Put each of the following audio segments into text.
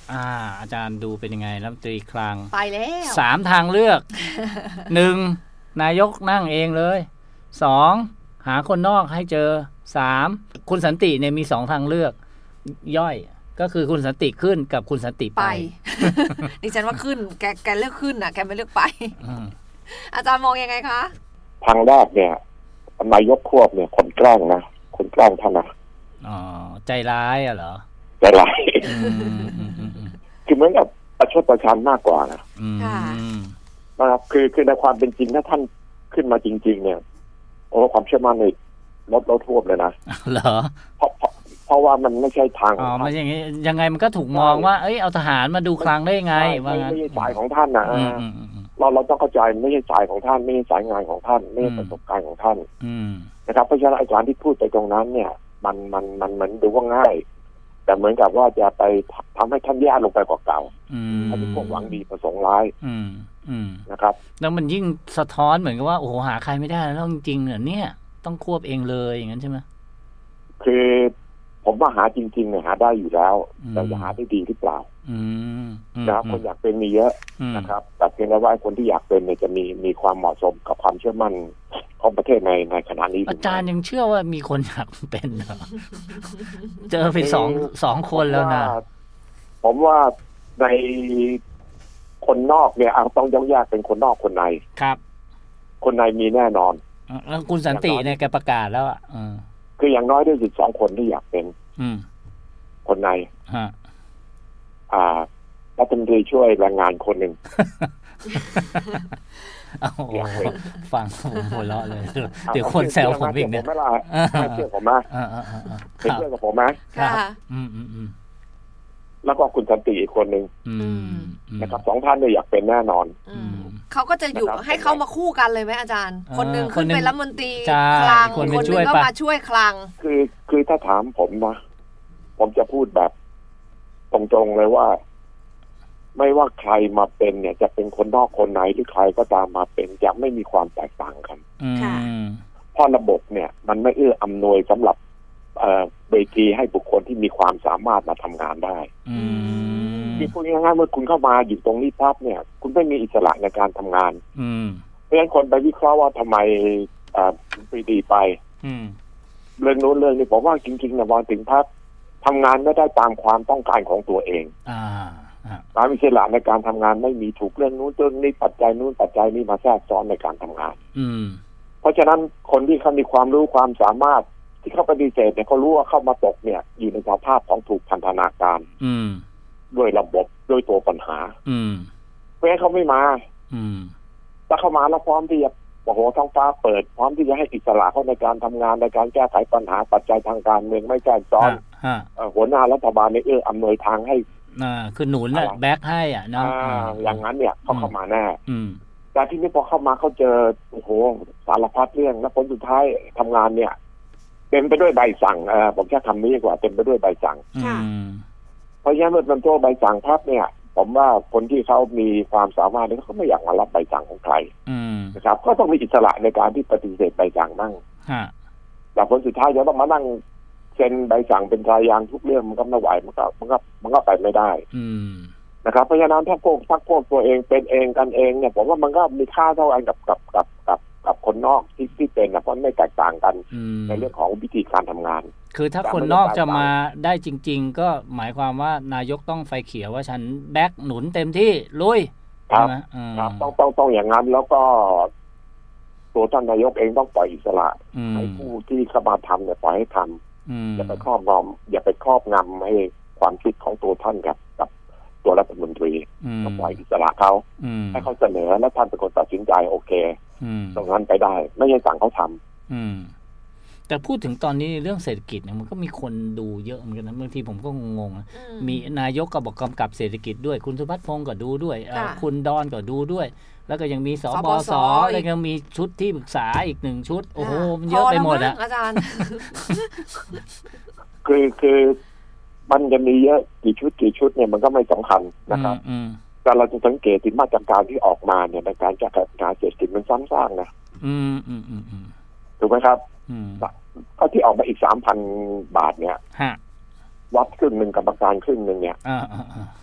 อาจารย์ดูเป็นยังไงรัฐมนตรีคลังไปแล้ว 3ทางเลือก 1. นายกนั่งเองเลย 2. หาคนนอกให้เจอ 3. คุณสันติเนี่ยมี2ทางเลือกย่อยก็คือคุณสันติขึ้นกับคุณสันติไปดิฉันว่าขึ้นแกเลือกขึ้นแกไม่เลือกไปอาจารย์มองยังไงคะทางแรกเนี่ยนายกควบเนี่ยคนแกล้งนะคนแกล้งท่านนะใจร้ายเหรอใจร้ายคือเหมือนกับประชดประชันมากกว่านะครับคือในความเป็นจริงถ้าท่านขึ้นมาจริงๆเนี่ยความเชื่อมั่นเนี่ยลดท่วมเลยนะเหรอเพราะว่ามันไม่ใช่ทางมันอย่างงี้ยังไงมันก็ถูกมองว่าเอาทหารมาดูคลังได้ไงว่างั้นไม่ใช่สายของท่านนะเราต้องเข้าใจไม่ใช่สายของท่านไม่ใช่สายงานของท่านไม่ใช่ประสบการณ์ของท่านนะครับเพราะฉะนั้นอาจารย์ที่พูดไปตรงนั้นเนี่ยมันเหมือนดูว่าง่ายแต่เหมือนกับว่าจะไปทำให้ท่านแย่ลงไปกว่าเก่าอันนี้พวกหวังดีประสงค์ร้ายนะครับแล้วมันยิ่งสะท้อนเหมือนกับว่าโอ้โหหาใครไม่ได้แล้วจริงๆเนี่ยต้องควบเองเลยอย่างนั้นใช่ไหมคือผมว่าหาจริงๆเนี่ยหาได้อยู่แล้วแต่จะหาได้ดีหรือเปล่านะครับคนอยากเป็นมีเยอะนะครับแต่เพียงแต่ว่าคนที่อยากเป็นเนี่ยจะมีความเหมาะสมกับความเชื่อมั่นของประเทศในขณะนี้อาจารย์ยังเชื่อว่ามีคนอยากเป็นเหรอเจอไปสองคนแล้วนะผมว่าในคนนอกเนี่ยต้องแยกเป็นคนนอกคนในครับคนในมีแน่นอนแล้วคุณสันติเนี่ยแกประกาศแล้วคืออย่างน้อยได้12คนที่อยากเป็นคนในรัฐมนตรีช่วยแรงงานคนหนึ่งฟังผมหัวเราะเลยเดี๋ยวคนแซวผมอีกเนี่ยเชื่อผมไหมเป็นเพื่อนกับผมไหมแล้วก็คุณสันติอีกคนหนึ่งนะครับ2ท่านเนี่ยอยากเป็นแน่นอนเขาก็จะอยู่ให้เขามาคู่กันเลยไหมอาจารย์คนหนึ่งขึ้นเป็นรัฐมนตรีคลังคนหนึ่งก็มาช่วยคลังคือถ้าถามผมนะผมจะพูดแบบตรงๆเลยว่าไม่ว่าใครมาเป็นเนี่ยจะเป็นคนนอกคนไหนหรือใครก็ตามมาเป็นจะไม่มีความแตกต่างกันเพราะระบบเนี่ยมันไม่เอื้ออำนวยสำหรับเวทีให้บุคคลที่มีความสามารถมาทำงานได้ที่พูดง่ายๆเมื่อคุณเข้ามาอยู่ตรงนี้ปั๊บเนี่ยคุณไม่มีอิสระในการทำงานเพราะฉะนั้นคนไปวิเคราะห์ว่าทำไมปีดีไปเรื่องนู้นเรื่องนี้ผมว่าจริงๆนะวันถึงพักทำงานไม่ได้ตามความต้องการของตัวเองความอิสระในการทำงานไม่มีถูกเรื่องนู้นเรื่องนี้ปัจจัยนู้นปัจจัยนี้มาแทรกซ้อนในการทำงานเพราะฉะนั้นคนที่เขามีความรู้ความสามารถที่เข้าปฏิเสธเนี่ยเขารู้ว่าเข้ามาตกเนี่ยอยู่ในสภาพของถูกพันธนาการด้วยระบบด้วยตัวปัญหาเพราะฉะนั้นเขาไม่มาถ้าเข้ามาแล้วพร้อมที่จะโอ้โหท้องฟ้าเปิดพร้อมที่จะให้อิสระเข้าในการทำงานในการแก้ไขปัญหาปัจจัยทางการเมืองไม่แทรกซ้อนหัวหน้ารัฐบาลในอำนวยทางให้คือหนุนแบ็คให้นะอย่างนั้นเนี่ยเขาเข้ามาแน่แต่ที่นี้พอเข้ามาเขาเจอโอ้โหสารพัดเรื่องแล้วผลสุดท้ายทำงานเนี่ยเต็มไปด้วยใบสั่งผมแค่คำนี้ดีกว่าเต็มไปด้วยใบสั่งเพราะฉะนั้นเมื่อมันโตใบสั่งพับเนี่ยผมว่าคนที่เขามีความสามารถเนี่ยเขาไม่อยากมารับใบสั่งของใครนะครับก็ต้องมีอิสระในการที่ปฏิเสธใบสั่งนั่งแต่ผลสุดท้ายจะต้องมานั่งเซ็นใบสั่งเป็นรายยางทุกเรื่องมันก็ไม่ไหวมันก็ไปไม่ได้นะครับเพราะฉะนั้นถ้าพวกตัวเองเป็นเองกันเองเนี่ยผมว่ามันก็มีค่าเท่ากันกับคนนอกที่เป็นนะเพราะไม่แตกต่างกันในเรื่องของวิธีการทำงานคือถ้าคนนอกจะมาได้จริงๆก็หมายความว่านายกต้องไฟเขียวว่าฉันแบ็คหนุนเต็มที่ลุยครับต้องอย่างนั้นแล้วก็ตัวท่านนายกเองต้องปล่อยอิสระให้ผู้ที่เข้ามาทำเนี่ยปล่อยให้ทำอย่าไปครอบงำให้ความคิดของตัวท่านกับตัวรัฐมนตรีต้องปล่อยอิสระเขาให้เขาเสนอและท่านเป็นคนตัดสินใจโอเคตรงนั้นไปได้ไม่ใช่สั่งเขาทำแต่พูดถึงตอนนี้เรื่องเศรษฐกิจเนี่ยมันก็มีคนดูเยอะเหมือนกันนะบางทีผมก็งงๆมีนายกก็บอกกำกับเศรษฐกิจด้วยคุณสุพัฒน์พงศ์ก็ดูด้วยคุณดอนก็ดูด้วยแล้วก็ยังมีสบส.แล้วก็มีชุดที่ปรึกษาอีก1ชุดโอ้โหมันเยอะไปหมดอาจารย์คือมันจะมีเยอะกี่ชุดเนี่ยมันก็ไม่สำคัญนะครับแต่เราจะสังเกตถึงมาตรการที่ออกมาเนี่ยในการแก้ไขปัญหาเศรษฐกิจมันซ้ำซากนะถูกไหมครับก็ที่ออกมาอีก 3,000 บาทเนี่ยวัดครึ่งนึงกรรมการครึ่งนึงเนี่ย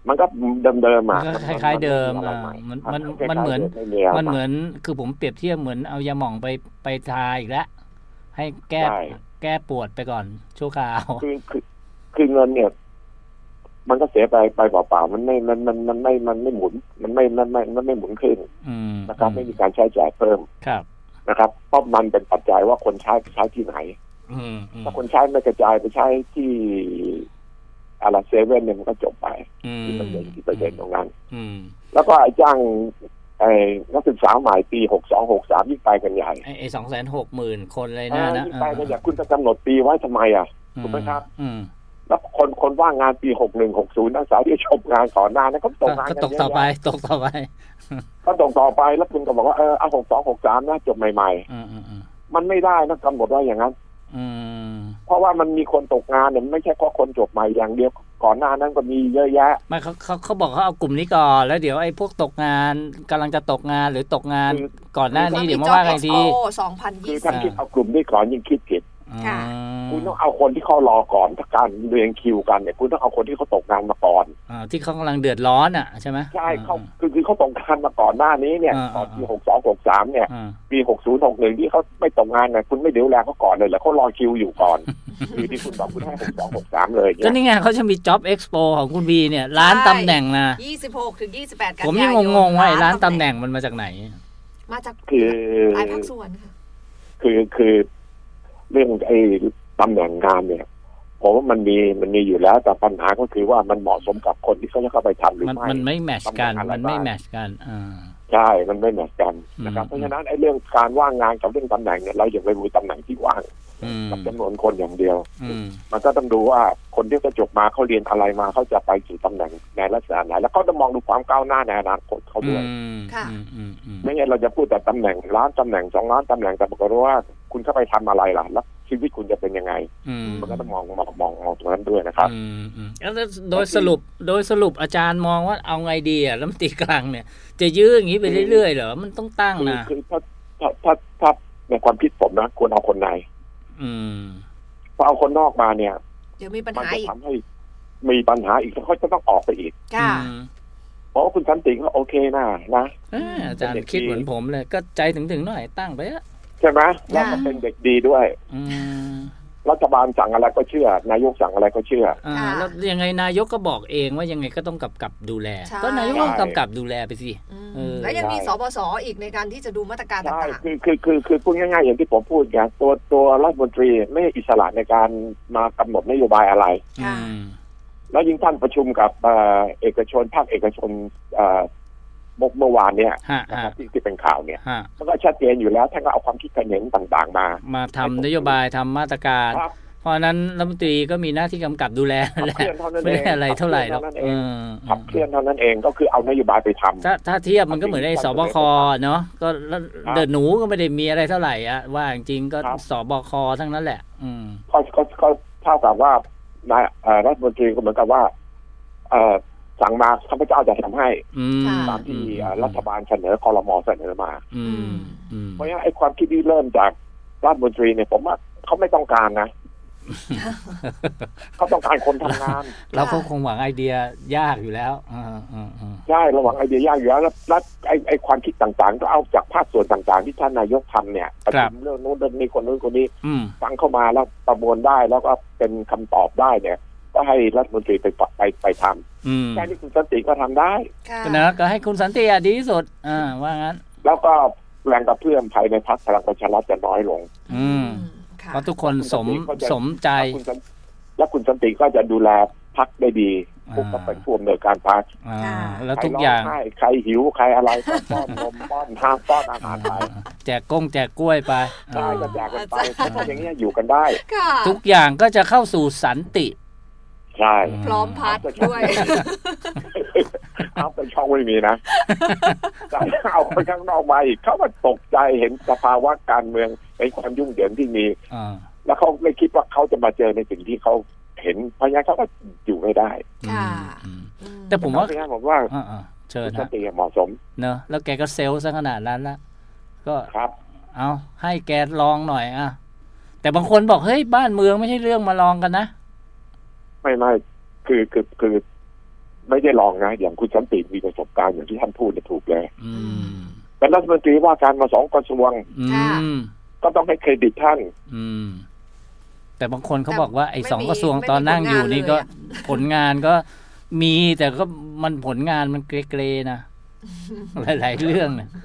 มันก็เดิมอ่ะคล้ายๆเดิมมันเหมือนคือผมเปรียบเทียบเหมือนเอายาหม่องไปทาอีกแล้วให้แก้ปวดไปก่อนชั่วคราวคือเงินเนี่ยมันก็เสียไปเปล่าๆมันไม่หมุนมันไม่หมุนขึ้นนะครับไม่มีการใช้จ่ายเพิ่มนะครับเพราะมันเป็นปัจจัยว่าคนใช้ที่ไหนถ้าคนใช้ไม่กระจายไปใช้ที่อะไรเซเว่นเนี่ยมันก็จบไปที่เปอร์เซ็นต์ตรงนั้นแล้วก็ไอ้จ้างนักศึกษาใหม่ปี62-63ยิ่งไปกันใหญ่ไอ้260,000 คนเลยนะยิ่งไปกันใหญ่คุณจะกำหนดปีไว้ทำไมอ่ะถูกไหมครับแล้วคนว่างงานปี61-60นักศึกษาที่จบงานก่อนหน้านั้นเขาตกงานก็ตกต่อไปก็ตกต่อไปแล้วคุณก็บอกว่าเอา62-63นะจบใหม่ๆมันไม่ได้นะกำหนดไว้อย่างนั้นเพราะว่ามันมีคนตกงานเนี่ยไม่ใช่เพราะคนจบใหม่อย่างเดียวก่อนหน้านั้นก็มีเยอะแยะไม่เขาบอกเขาเอากลุ่มนี้ก่อนแล้วเดี๋ยวไอ้พวกตกงานกำลังจะตกงานหรือตกงานก่อนหน้านี้เดี๋ยวมาว่ากันทีคือท่านคิดเอากลุ่มนี้ก่อนยิ่งคิดผิดคุณต้องเอาคนที่เขารอก่อนถ้าการเรียงคิวกันเนี่ยคุณต้องเอาคนที่เขาตกงานมาก่อนที่เขากำลังเดือดร้อนใช่ไหมใช่เขาคือเขาตกงานมาก่อนหน้านี้เนี่ยตอนปี62-63เนี่ยปี60-61ที่เขาไม่ตกงานเนี่ยคุณไม่ดูแลเขาก่อนเลยเหรอเขารอคิวอยู่ก่อนคือที่คุณบอกคุณให้62-63เลยก็นี่ไงเขาจะมี Job Expo ของคุณบีเนี่ยร้านตำแหน่งนะ 26-28 กันยายนผมยังงงว่าร้านตำแหน่งมันมาจากไหนมาจากคือหลายภาคส่วนค่ะคือเรื่องไอ้ตำแหน่งงานเนี่ยผมว่ามันมีอยู่แล้วแต่ปัญหาก็คือว่ามันเหมาะสมกับคนที่เขาจะเข้าไปทำหรือไม่มันไม่แมทช์กันใช่มันไม่แมทช์กันนะครับเพราะฉะนั้นไอ้เรื่องการว่างงานกับเรื่องตำแหน่งเนี่ยเราอย่าไปดูตำแหน่งที่ว่างกับจำนวนคนอย่างเดียวมันก็ต้องดูว่าคนที่เขาจบมาเขาเรียนอะไรมาเขาจะไปสู่ตำแหน่งในลักษณะไหนแล้วก็ต้องมองดูความก้าวหน้าในอนาคตเขาด้วยไม่งั้นเราจะพูดแต่ตำแหน่งล้านตำแหน่ง2 ล้านตำแหน่งแต่ปรากฏว่าคุณเข้าไปทำอะไรล่ะแล้วชีวิตคุณจะเป็นยังไงมันก็ต้องมองตรงนั้นด้วยนะครับแล้วโดยสรุปอาจารย์มองว่าเอาไงดีรัฐมนตรีกลางเนี่ยจะยื้ออย่างนี้ไปเรื่อยๆเหรอมันต้องตั้งนะคือถ้าในความคิดผมนะควรเอาคนในพอเอาคนนอกมาเนี่ยเดี๋ยวมีปัญหาอีกทำให้มีปัญหาอีกเขาจะต้องออกไปอีกเพราะว่าคุณสันติก็โอเคนะอาจารย์คิดเหมือนผมเลยก็ใจถึงหน่อยตั้งไปใช่ไหมแล้วก็เป็นเด็กดีด้วยรัฐบาลสั่งอะไรก็เชื่อนายกสั่งอะไรก็เชื่อแล้วยังไงนายกก็บอกเองว่ายังไงก็ต้องกำกับดูแลก็นายกต้องกำกับดูแลไปสิแล้วยังมีสปส.อีกในการที่จะดูมาตรการต่างๆคือพูดง่ายๆอย่างที่ผมพูดไงตัวรัฐมนตรีไม่อิสระในการมากำหนดนโยบายอะไรแล้วยิ่งท่านประชุมกับเอกชนภาคเอกชนเมื่อวานเนี่ยนะครับที่เป็นข่าวเนี่ยมันก็ชัดเจนอยู่แล้วท่านก็เอาความคิดเห็นต่างๆมาทำนโยบายทำมาตรการเพราะนั้นรัฐมนตรีก็มีหน้าที่กำกับดูแลแหละไม่ได้อะไรเท่าไหร่หรอกขับเคลื่อนเท่านั้นเองก็คือเอานโยบายไปทำถ้าเทียบมันก็เหมือนไอ้สบคเนาะก็เดินหนูก็ไม่ได้มีอะไรเท่าไหร่ว่าจริงๆก็สบคทั้งนั้นแหละก็เท่ากับว่านายรัฐมนตรีก็เหมือนกับว่าสั่งมาข้าพเจ้าจะทำให้ตามที่รัฐบาลเสนอครม.เสนอมาเพราะงั้นไอ้ความคิดที่เริ่มจากรัฐมนตรีเนี่ยผมว่าเขาไม่ต้องการนะเขาต้องการคนทำงานแล้วเขาคงหวังไอเดียยากอยู่แล้วใช่เราหวังไอเดียยากอยู่แล้วแล้วไอ้ความคิดต่างๆก็เอาจากภาคส่วนต่างๆที่ท่านนายกทำเนี่ยประชุมเรื่องนู้นเรื่องนี้คนนู้นคนนี้ฟังเข้ามาแล้วประมวลได้แล้วก็เป็นคำตอบได้เนี่ยก็ให้รัฐมนตรีไปทำแค่นี้คุณสันติก็ทำได้นะก็ให้คุณสันติดีที่สุดว่างั้นแล้วก็แรงกระเพื่อมภายในพรรคพลังประชารัฐจะน้อยลงเพราะทุกคนสมใจแล้วคุณสันติก็จะดูแลพรรคได้ดีพวกก็เป็นผู้อำนวยการพรรคแล้วทุกอย่างใครหิวใครอะไรก็ป้อนนมป้อนน้ำป้อนอาหารไปแจกกล้วยไปใช่ก็แจกกันไปเพราะอย่างนี้อยู่กันได้ทุกอย่างก็จะเข้าสู่สันติใช่พร้อมพัดด้วยเอาเป็นช่องไม่มีนะเอาไปข้างนอกมาอีกเขาก็ตกใจเห็นสภาวะการเมืองเป็นความยุ่งเหยิงที่มีแล้วเขาไม่คิดว่าเขาจะมาเจอในสิ่งที่เขาเห็นเพราะงั้นเขาก็อยู่ไม่ได้แต่ผมว่าเชิญนะเหมาะสมเนอะแล้วแกก็เซลล์ซะขนาดนั้นละก็ครับเอาให้แกลองหน่อยแต่บางคนบอกเฮ้ยบ้านเมืองไม่ใช่เรื่องมาลองกันนะไม่คือไม่ได้ลองนะอย่างคุณสันติมีประสบการณ์อย่างที่ท่านพูดถูกเลยเป็นรัฐมนตรีว่าการมา2 กระทรวงก็ต้องให้เครดิตท่านแต่บางคนเขาบอกว่าไอ้2 กระทรวงตอนนั่งอยู่นี่ก็ผลงานก็มีแต่ก็มันผลงานมันเกรๆนะหลายๆเรื่องเนี่ย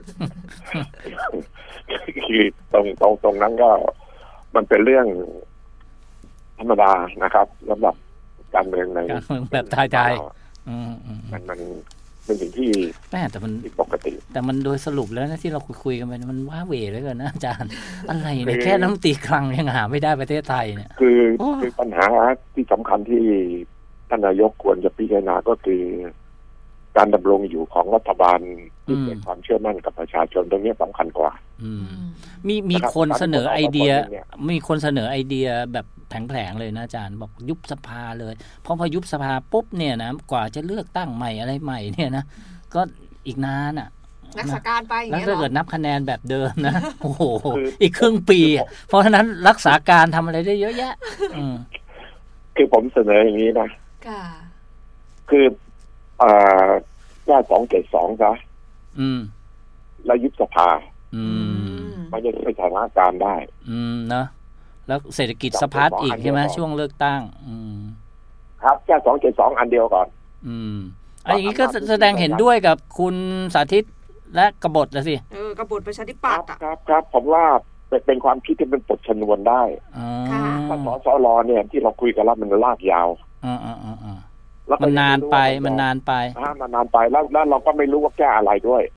คือตรงนั้นก็มันเป็นเรื่องธรรมดานะครับสำหรับการเมืองในการเมืองแบบไทยๆมันเป็นสิ่งที่แต่มันปกติแต่มันโดยสรุปแล้วนะที่เราคุยกันไปมันว้าเหวเลยกันนะอาจารย์อะไรเนี่ยแค่รัฐมนตรีคลังยังหาไม่ได้ประเทศไทยเนี่ยคือปัญหาที่สำคัญที่ท่านนายกควรจะพิจารณาก็คือการดำรงอยู่ของรัฐบาลที่เกิดความเชื่อมั่นกับประชาชนตรงนี้สำคัญกว่ามีคนเสนอไอเดียมีคนเสนอไอเดียแบบแผลงๆเลยนะอาจารย์บอกยุบสภาเลยเพราะพอยุบสภาปุ๊บเนี่ยนะกว่าจะเลือกตั้งใหม่อะไรใหม่เนี่ยนะก็อีกนานอ่ะรักษาการไปอย่างเงี้ยแล้วถ้าเกิดนับคะแนนแบบเดิมนะโอ้โหอีกครึ่งปีเพราะฉะนั้นรักษาการทำอะไรได้เยอะแยะคือผมเสนออย่างนี้นะคือว่า272ซะแล้วยุบสภามันจะไปสถานการณ์ได้นะแล้วเศรษฐกิจสะพัดอีกใช่ไหมช่วงเลือกตั้งครับแค่272อันเดียวก่อนอันนี้ก็แสดงเห็นด้วยกับคุณสาธิตและกบฏแล้วสิกบฏประชาธิปัตย์ครับผมว่าเป็นความคิดที่เป็นบทชนวนได้ถ้าสรเนี่ยที่เราคุยกันแล้วมันลากยาวมันนานไปมันนานไปแล้วเราก็ไม่รู้ว่าแก้อะไรด้วย